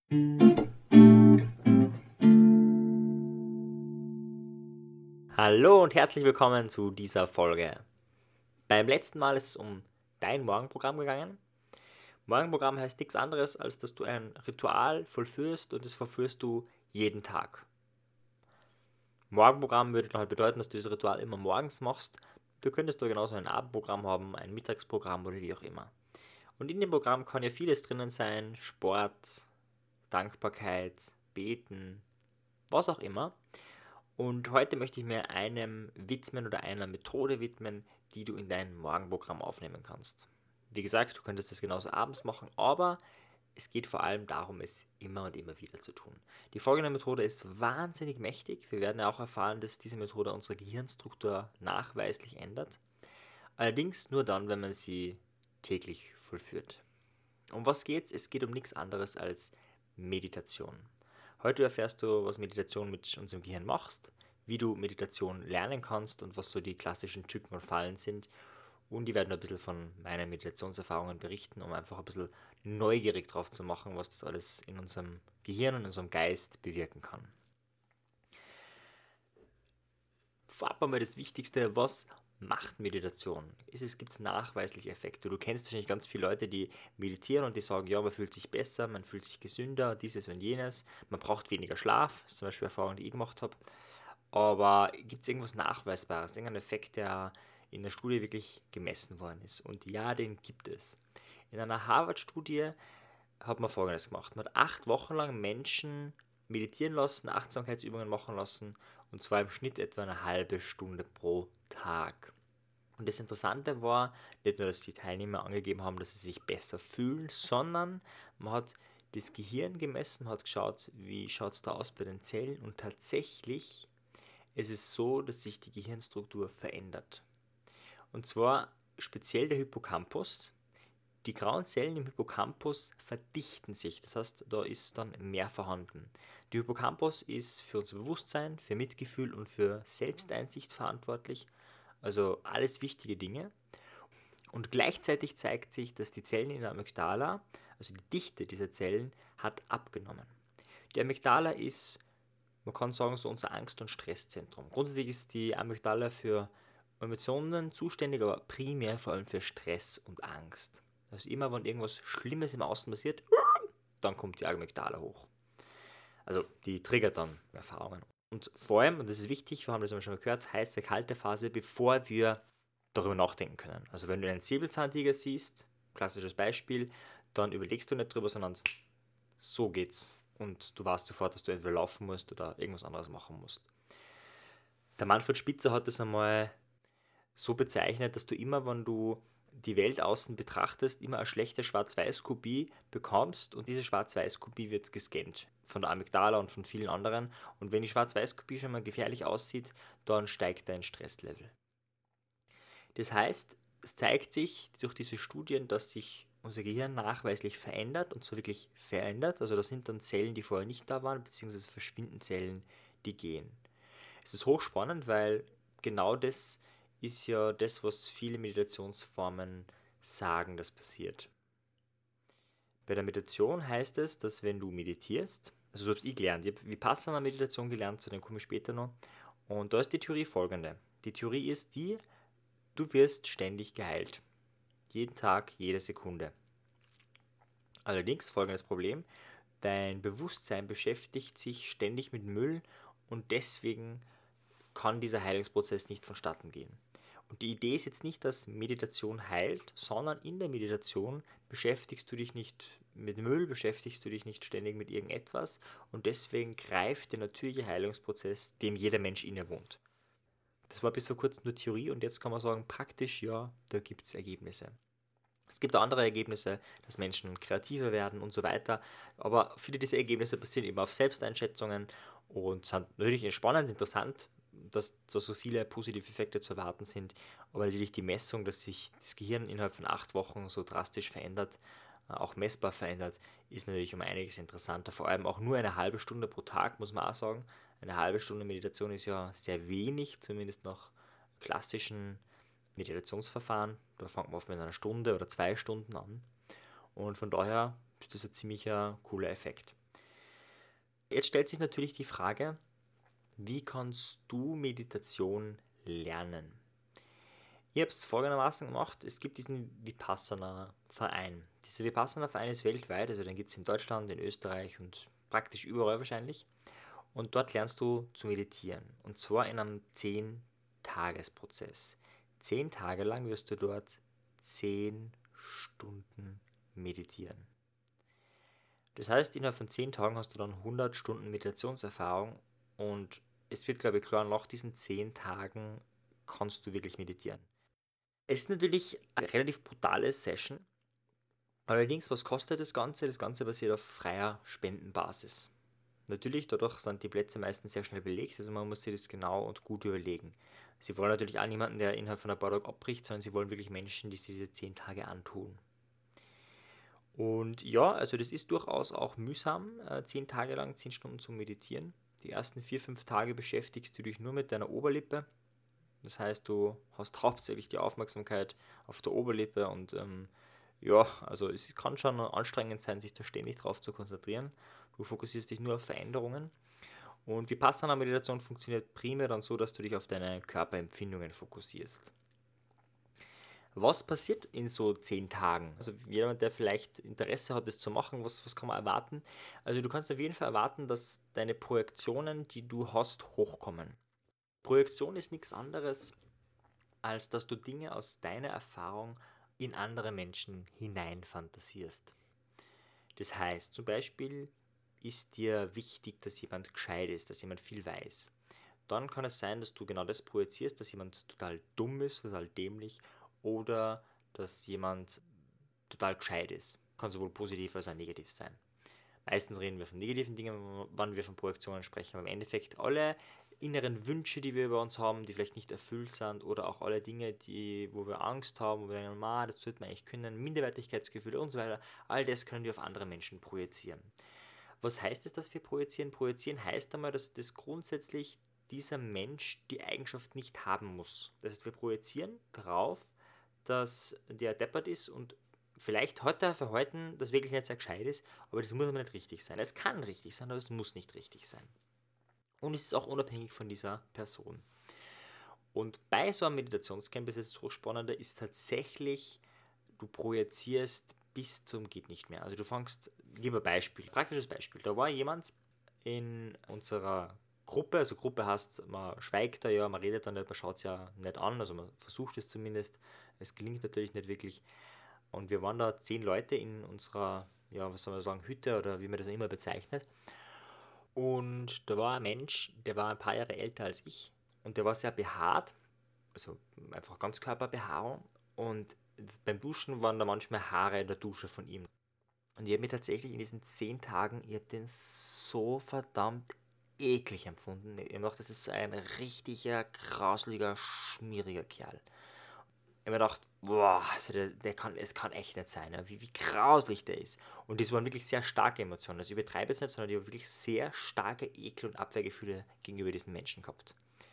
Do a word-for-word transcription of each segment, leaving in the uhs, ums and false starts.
Hallo und herzlich willkommen zu dieser Folge. Beim letzten Mal ist es um dein Morgenprogramm gegangen. Morgenprogramm heißt nichts anderes, als dass du ein Ritual vollführst und das vollführst du jeden Tag. Morgenprogramm würde dann halt bedeuten, dass du dieses Ritual immer morgens machst. Du könntest aber genauso ein Abendprogramm haben, ein Mittagsprogramm oder wie auch immer. Und in dem Programm kann ja vieles drinnen sein: Sport, Dankbarkeit, Beten, was auch immer. Und heute möchte ich mir einem widmen oder einer Methode widmen, die du in dein Morgenprogramm aufnehmen kannst. Wie gesagt, du könntest das genauso abends machen, aber es geht vor allem darum, es immer und immer wieder zu tun. Die folgende Methode ist wahnsinnig mächtig. Wir werden ja auch erfahren, dass diese Methode unsere Gehirnstruktur nachweislich ändert. Allerdings nur dann, wenn man sie täglich vollführt. Um was geht's? Es geht um nichts anderes als Meditation. Heute erfährst du, was Meditation mit unserem Gehirn macht, wie du Meditation lernen kannst und was so die klassischen Tücken und Fallen sind. Und ich werde ein bisschen von meinen Meditationserfahrungen berichten, um einfach ein bisschen neugierig drauf zu machen, was das alles in unserem Gehirn und in unserem Geist bewirken kann. Vorab einmal das Wichtigste: Was macht Meditation? Es gibt nachweislich Effekte. Du kennst wahrscheinlich ganz viele Leute, die meditieren und die sagen, ja, man fühlt sich besser, man fühlt sich gesünder, dieses und jenes, man braucht weniger Schlaf. Das ist zum Beispiel Erfahrung, die ich gemacht habe. Aber gibt es irgendwas Nachweisbares, irgendeinen Effekt, der in der Studie wirklich gemessen worden ist? Und ja, den gibt es. In einer Harvard-Studie hat man Folgendes gemacht. Man hat acht Wochen lang Menschen meditieren lassen, Achtsamkeitsübungen machen lassen, und zwar im Schnitt etwa eine halbe Stunde pro Tag. Und das Interessante war nicht nur, dass die Teilnehmer angegeben haben, dass sie sich besser fühlen, sondern man hat das Gehirn gemessen, hat geschaut, wie schaut es da aus bei den Zellen, und tatsächlich ist es so, dass sich die Gehirnstruktur verändert. Und zwar speziell der Hippocampus. Die grauen Zellen im Hippocampus verdichten sich, das heißt, da ist dann mehr vorhanden. Der Hippocampus ist für unser Bewusstsein, für Mitgefühl und für Selbsteinsicht verantwortlich, also alles wichtige Dinge. Und gleichzeitig zeigt sich, dass die Zellen in der Amygdala, also die Dichte dieser Zellen, hat abgenommen. Die Amygdala ist, man kann sagen, so unser Angst- und Stresszentrum. Grundsätzlich ist die Amygdala für Emotionen zuständig, aber primär vor allem für Stress und Angst. Also immer, wenn irgendwas Schlimmes im Außen passiert, dann kommt die Amygdala hoch. Also die triggert dann Erfahrungen. Und vor allem, und das ist wichtig, wir haben das schon mal gehört, heiße, kalte Phase, bevor wir darüber nachdenken können. Also wenn du einen Säbelzahntiger siehst, klassisches Beispiel, dann überlegst du nicht drüber, sondern so geht's. Und du weißt sofort, dass du entweder laufen musst oder irgendwas anderes machen musst. Der Manfred Spitzer hat das einmal so bezeichnet, dass du immer, wenn du die Welt außen betrachtest, immer eine schlechte Schwarz-Weiß-Kopie bekommst, und diese Schwarz-Weiß-Kopie wird gescannt von der Amygdala und von vielen anderen, und wenn die Schwarz-Weiß-Kopie schon mal gefährlich aussieht, dann steigt dein Stresslevel. Das heißt, es zeigt sich durch diese Studien, dass sich unser Gehirn nachweislich verändert, und zwar wirklich verändert. Also das sind dann Zellen, die vorher nicht da waren, beziehungsweise verschwinden Zellen, die gehen. Es ist hochspannend, weil genau das ist ja das, was viele Meditationsformen sagen, das passiert. Bei der Meditation heißt es, dass wenn du meditierst, also so habe ich gelernt, ich habe Vipassana-Meditation gelernt, zu dem komme ich später noch, und da ist die Theorie folgende. Die Theorie ist die: Du wirst ständig geheilt. Jeden Tag, jede Sekunde. Allerdings folgendes Problem: Dein Bewusstsein beschäftigt sich ständig mit Müll, und deswegen kann dieser Heilungsprozess nicht vonstatten gehen. Und die Idee ist jetzt nicht, dass Meditation heilt, sondern in der Meditation beschäftigst du dich nicht mit Müll, beschäftigst du dich nicht ständig mit irgendetwas, und deswegen greift der natürliche Heilungsprozess, dem jeder Mensch innewohnt. Das war bis vor kurzem nur Theorie, und jetzt kann man sagen, praktisch ja, da gibt es Ergebnisse. Es gibt auch andere Ergebnisse, dass Menschen kreativer werden und so weiter, aber viele dieser Ergebnisse basieren eben auf Selbsteinschätzungen und sind natürlich spannend, interessant, dass da so viele positive Effekte zu erwarten sind, aber natürlich die Messung, dass sich das Gehirn innerhalb von acht Wochen so drastisch verändert, äh, auch messbar verändert, ist natürlich um einiges interessanter. Vor allem auch nur eine halbe Stunde pro Tag, muss man auch sagen. Eine halbe Stunde Meditation ist ja sehr wenig, zumindest nach klassischen Meditationsverfahren. Da fängt man oft mit einer Stunde oder zwei Stunden an. Und von daher ist das ein ziemlicher cooler Effekt. Jetzt stellt sich natürlich die Frage, wie kannst du Meditation lernen? Ich habe es folgendermaßen gemacht, es gibt diesen Vipassana-Verein. Dieser Vipassana-Verein ist weltweit, also den gibt es in Deutschland, in Österreich und praktisch überall wahrscheinlich. Und dort lernst du zu meditieren. Und zwar in einem zehn-Tages-Prozess. Zehn Tage lang wirst du dort zehn Stunden meditieren. Das heißt, innerhalb von zehn Tagen hast du dann hundert Stunden Meditationserfahrung und es wird, glaube ich, klar, nach diesen zehn Tagen kannst du wirklich meditieren. Es ist natürlich eine relativ brutale Session. Allerdings, was kostet das Ganze? Das Ganze basiert auf freier Spendenbasis. Natürlich, dadurch sind die Plätze meistens sehr schnell belegt, also man muss sich das genau und gut überlegen. Sie wollen natürlich auch niemanden, der innerhalb von ein paar Tagen abbricht, sondern sie wollen wirklich Menschen, die sich diese zehn Tage antun. Und ja, also das ist durchaus auch mühsam, äh, zehn Tage lang, zehn Stunden zu meditieren. Die ersten vier, fünf Tage beschäftigst du dich nur mit deiner Oberlippe. Das heißt, du hast hauptsächlich die Aufmerksamkeit auf der Oberlippe und ähm, ja, also es kann schon anstrengend sein, sich da ständig drauf zu konzentrieren. Du fokussierst dich nur auf Veränderungen. Und Vipassana-Meditation funktioniert primär dann so, dass du dich auf deine Körperempfindungen fokussierst. Was passiert in so zehn Tagen? Also jemand, der vielleicht Interesse hat, das zu machen, was, was kann man erwarten? Also du kannst auf jeden Fall erwarten, dass deine Projektionen, die du hast, hochkommen. Projektion ist nichts anderes, als dass du Dinge aus deiner Erfahrung in andere Menschen hineinfantasierst. Das heißt, zum Beispiel ist dir wichtig, dass jemand gescheit ist, dass jemand viel weiß. Dann kann es sein, dass du genau das projizierst, dass jemand total dumm ist, total dämlich oder dass jemand total gescheit ist. Kann sowohl positiv als auch negativ sein. Meistens reden wir von negativen Dingen, wann wir von Projektionen sprechen, aber im Endeffekt alle inneren Wünsche, die wir über uns haben, die vielleicht nicht erfüllt sind oder auch alle Dinge, die, wo wir Angst haben, wo wir denken, ah, das sollte man eigentlich können, Minderwertigkeitsgefühle und so weiter, all das können wir auf andere Menschen projizieren. Was heißt es, dass wir projizieren? Projizieren heißt einmal, dass das grundsätzlich dieser Mensch die Eigenschaft nicht haben muss. Das heißt, wir projizieren darauf, dass der deppert ist und vielleicht hat er Verhalten, das wirklich nicht sehr gescheit ist, aber das muss aber nicht richtig sein. Es kann richtig sein, aber es muss nicht richtig sein. Und es ist auch unabhängig von dieser Person. Und bei so einem Meditationscamp ist es so spannender, ist tatsächlich, du projizierst bis zum geht nicht mehr. Also du fängst, ich gebe ein Beispiel, praktisches Beispiel. Da war jemand in unserer Gruppe, also Gruppe heißt, man schweigt da ja, man redet da nicht, man schaut es ja nicht an, also man versucht es zumindest. Es gelingt natürlich nicht wirklich. Und wir waren da zehn Leute in unserer, ja, was soll man sagen, Hütte oder wie man das immer bezeichnet. Und da war ein Mensch, der war ein paar Jahre älter als ich und der war sehr behaart, also einfach Ganzkörperbehaarung und beim Duschen waren da manchmal Haare in der Dusche von ihm. Und ich habe mich tatsächlich in diesen zehn Tagen, ich habe den so verdammt eklig empfunden. Ich habe gedacht, das ist so ein richtiger, grauslicher, schmieriger Kerl. Ich habe mir gedacht, boah, also der, der kann, es kann echt nicht sein, ne? wie, wie grauslich der ist. Und das waren wirklich sehr starke Emotionen. Also ich übertreibe jetzt nicht, sondern ich habe wirklich sehr starke Ekel- und Abwehrgefühle gegenüber diesen Menschen gehabt.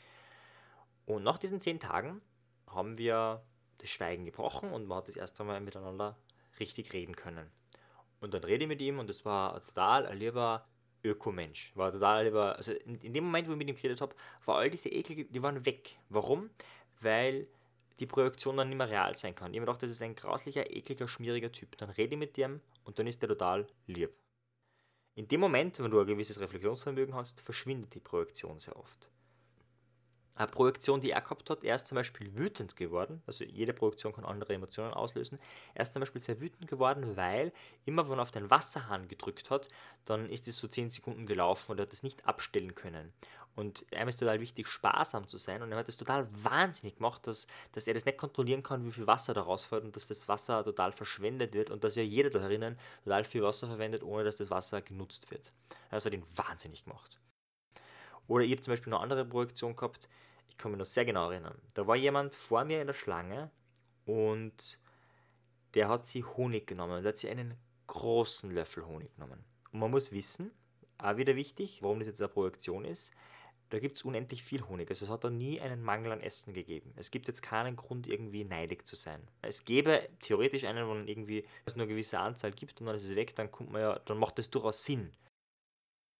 Und nach diesen zehn Tagen haben wir das Schweigen gebrochen und man hat das erste Mal miteinander richtig reden können. Und dann rede ich mit ihm und das war total ein lieber Ökomensch. War total lieber, also in, in dem Moment, wo ich mit ihm geredet habe, war all diese Ekel, die waren weg. Warum? Weil die Projektion dann nicht mehr real sein kann. Ich habe mir gedacht, das ist ein grauslicher, ekliger, schmieriger Typ. Dann rede ich mit dem und dann ist der total lieb. In dem Moment, wenn du ein gewisses Reflexionsvermögen hast, verschwindet die Projektion sehr oft. Eine Projektion, die er gehabt hat, er ist zum Beispiel wütend geworden, also jede Projektion kann andere Emotionen auslösen, er ist zum Beispiel sehr wütend geworden, weil immer wenn er auf den Wasserhahn gedrückt hat, dann ist es so zehn Sekunden gelaufen und er hat es nicht abstellen können. Und ihm ist total wichtig, sparsam zu sein und er hat es total wahnsinnig gemacht, dass, dass er das nicht kontrollieren kann, wie viel Wasser da rausfällt und dass das Wasser total verschwendet wird und dass ja jeder da drinnen total viel Wasser verwendet, ohne dass das Wasser genutzt wird. Das hat ihn wahnsinnig gemacht. Oder ich habe zum Beispiel eine andere Projektion gehabt, ich kann mich noch sehr genau erinnern. Da war jemand vor mir in der Schlange und der hat sich Honig genommen. Der hat sich einen großen Löffel Honig genommen. Und man muss wissen, auch wieder wichtig, warum das jetzt eine Projektion ist, da gibt es unendlich viel Honig. Also es hat da nie einen Mangel an Essen gegeben. Es gibt jetzt keinen Grund, irgendwie neidig zu sein. Es gäbe theoretisch einen, wo man irgendwie es nur eine gewisse Anzahl gibt und dann ist es weg, dann kommt man ja, dann macht das durchaus Sinn.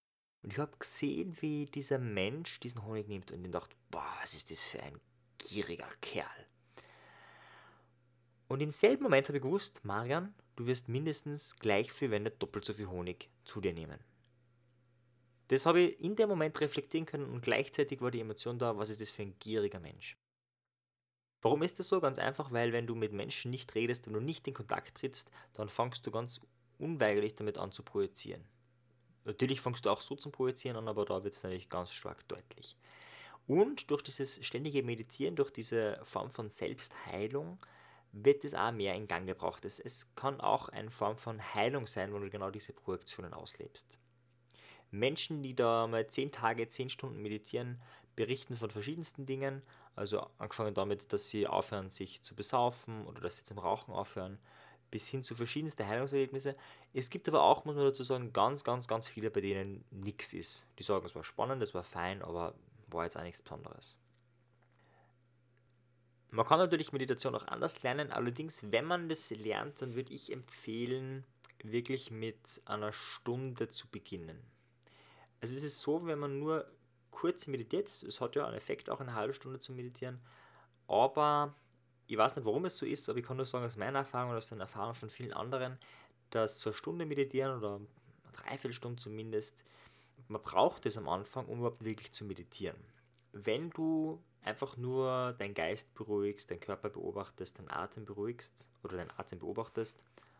Und ich habe gesehen, wie dieser Mensch diesen Honig nimmt und ich dachte, boah, was ist das für ein gieriger Kerl. Und im selben Moment habe ich gewusst, Marian, du wirst mindestens gleich viel, wenn nicht doppelt so viel Honig zu dir nehmen. Das habe ich in dem Moment reflektieren können und gleichzeitig war die Emotion da, was ist das für ein gieriger Mensch. Warum ist das so? Ganz einfach, weil wenn du mit Menschen nicht redest, wenn du nicht in Kontakt trittst, dann fängst du ganz unweigerlich damit an zu projizieren. Natürlich fängst du auch so zum Projizieren an, aber da wird es natürlich ganz stark deutlich. Und durch dieses ständige Meditieren, durch diese Form von Selbstheilung, wird es auch mehr in Gang gebracht. Es, es kann auch eine Form von Heilung sein, wo du genau diese Projektionen auslebst. Menschen, die da mal zehn Tage, zehn Stunden meditieren, berichten von verschiedensten Dingen. Also angefangen damit, dass sie aufhören, sich zu besaufen oder dass sie zum Rauchen aufhören, bis hin zu verschiedensten Heilungserlebnisse. Es gibt aber auch, muss man dazu sagen, ganz, ganz, ganz viele, bei denen nichts ist. Die sagen, es war spannend, es war fein, aber war jetzt auch nichts Besonderes. Man kann natürlich Meditation auch anders lernen, allerdings, wenn man das lernt, dann würde ich empfehlen, wirklich mit einer Stunde zu beginnen. Also es ist so, wenn man nur kurz meditiert, es hat ja einen Effekt, auch eine halbe Stunde zu meditieren, aber ich weiß nicht, warum es so ist, aber ich kann nur sagen, aus meiner Erfahrung und aus den Erfahrungen von vielen anderen, dass so eine Stunde meditieren oder eine Dreiviertelstunde zumindest, man braucht es am Anfang, um überhaupt wirklich zu meditieren. Wenn du einfach nur deinen Geist beruhigst, deinen Körper beobachtest, deinen Atem beruhigst oder deinen Atem beobachtest,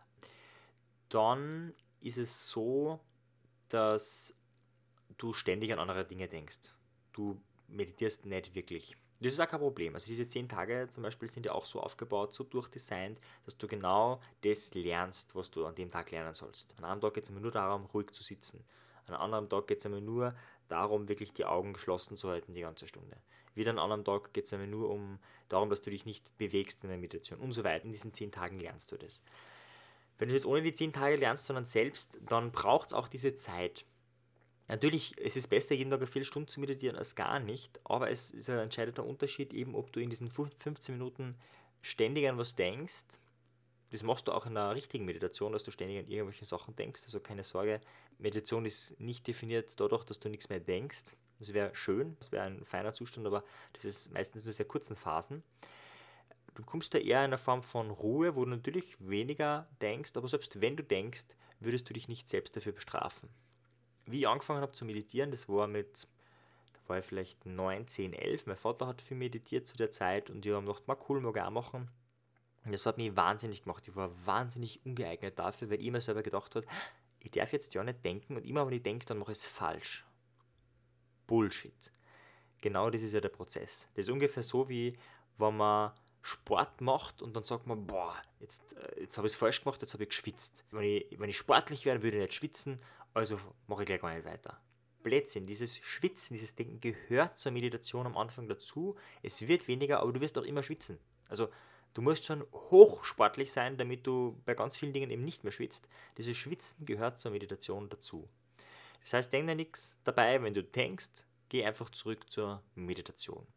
dann ist es so, dass du ständig an andere Dinge denkst. Du meditierst nicht wirklich. Das ist auch kein Problem. Also diese zehn Tage zum Beispiel sind ja auch so aufgebaut, so durchdesignt, dass du genau das lernst, was du an dem Tag lernen sollst. An einem Tag geht es immer nur darum, ruhig zu sitzen. An einem anderen Tag geht es immer nur darum, wirklich die Augen geschlossen zu halten die ganze Stunde. Wieder an einem anderen Tag geht es immer nur um darum, dass du dich nicht bewegst in der Meditation und so weiter. In diesen zehn Tagen lernst du das. Wenn du es jetzt ohne die zehn Tage lernst, sondern selbst, dann braucht es auch diese Zeit. Natürlich, es ist besser, jeden Tag eine Viertelstunde zu meditieren als gar nicht, aber es ist ein entscheidender Unterschied eben, ob du in diesen fünfzehn Minuten ständig an was denkst. Das machst du auch in einer richtigen Meditation, dass du ständig an irgendwelche Sachen denkst. Also keine Sorge, Meditation ist nicht definiert dadurch, dass du nichts mehr denkst. Das wäre schön, das wäre ein feiner Zustand, aber das ist meistens nur sehr kurzen Phasen. Du kommst da eher in einer Form von Ruhe, wo du natürlich weniger denkst, aber selbst wenn du denkst, würdest du dich nicht selbst dafür bestrafen. Wie ich angefangen habe zu meditieren, das war mit, da war ich vielleicht neun, zehn, elf. Mein Vater hat viel meditiert zu der Zeit und ich habe gedacht, mal cool, mag ich auch machen. Und das hat mich wahnsinnig gemacht. Ich war wahnsinnig ungeeignet dafür, weil ich mir selber gedacht habe, ich darf jetzt ja nicht denken und immer wenn ich denke, dann mache ich es falsch. Bullshit. Genau das ist ja der Prozess. Das ist ungefähr so, wie wenn man Sport macht und dann sagt man, boah, jetzt, jetzt habe ich es falsch gemacht, jetzt habe ich geschwitzt. Wenn ich, wenn ich sportlich wäre, würde ich nicht schwitzen, also mache ich gleich gar nicht weiter. Blödsinn, dieses Schwitzen, dieses Denken gehört zur Meditation am Anfang dazu. Es wird weniger, aber du wirst auch immer schwitzen. Also du musst schon hochsportlich sein, damit du bei ganz vielen Dingen eben nicht mehr schwitzt. Dieses Schwitzen gehört zur Meditation dazu. Das heißt, denk dir nichts dabei, wenn du denkst, geh einfach zurück zur Meditation.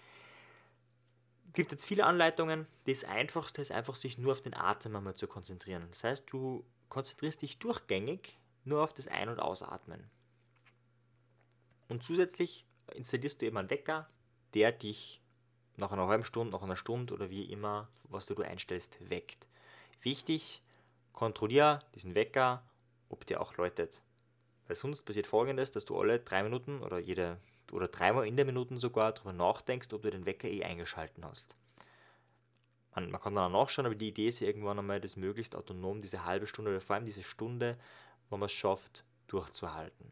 Es gibt jetzt viele Anleitungen. Das Einfachste ist einfach, sich nur auf den Atem einmal zu konzentrieren. Das heißt, du konzentrierst dich durchgängig nur auf das Ein- und Ausatmen. Und zusätzlich installierst du eben einen Wecker, der dich nach einer halben Stunde, nach einer Stunde oder wie immer, was du, du einstellst, weckt. Wichtig, kontrolliere diesen Wecker, ob der auch läutet. Weil sonst passiert Folgendes, dass du alle drei Minuten oder jede oder dreimal in der Minute sogar darüber nachdenkst, ob du den Wecker eh eingeschalten hast. Man, man kann dann auch nachschauen, aber die Idee ist ja irgendwann einmal, das möglichst autonom diese halbe Stunde oder vor allem diese Stunde, wo man es schafft, durchzuhalten.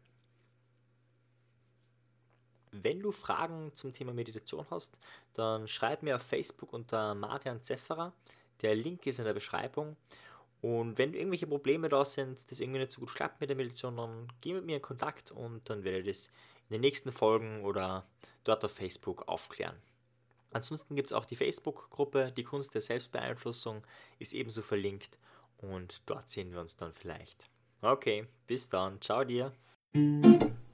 Wenn du Fragen zum Thema Meditation hast, dann schreib mir auf Facebook unter Marian Zefferer. Der Link ist in der Beschreibung. Und wenn irgendwelche Probleme da sind, das irgendwie nicht so gut klappt mit der Meditation, dann geh mit mir in Kontakt und dann werde ich das in den nächsten Folgen oder dort auf Facebook aufklären. Ansonsten gibt es auch die Facebook-Gruppe, die Kunst der Selbstbeeinflussung, ist ebenso verlinkt und dort sehen wir uns dann vielleicht. Okay, bis dann, ciao dir.